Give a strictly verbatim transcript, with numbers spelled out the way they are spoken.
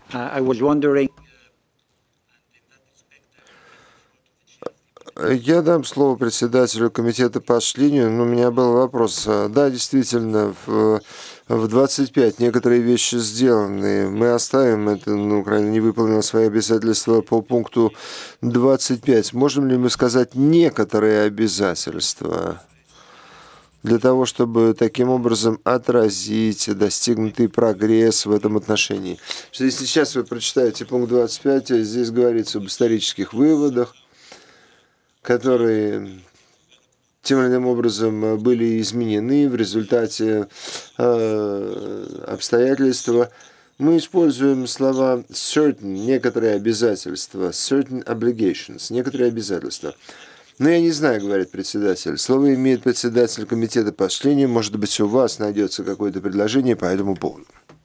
Uh, I was wondering. Я дам слово председателю комитета по члению, но у меня был вопрос. Да, действительно, в, в двадцать пять некоторые вещи сделаны. Мы оставим это, ну, Украина не выполнила свои обязательства по пункту двадцать пять. Можем ли мы сказать некоторые обязательства? Для того, чтобы таким образом отразить достигнутый прогресс в этом отношении. Что если сейчас вы прочитаете пункт двадцать пять, здесь говорится об исторических выводах, которые тем или иным образом были изменены в результате э, обстоятельства. Мы используем слова certain, некоторые обязательства, certain obligations, некоторые обязательства. Но я не знаю, говорит председатель. Слово имеет председатель комитета по члению. Может быть, у вас найдется какое-то предложение по этому поводу.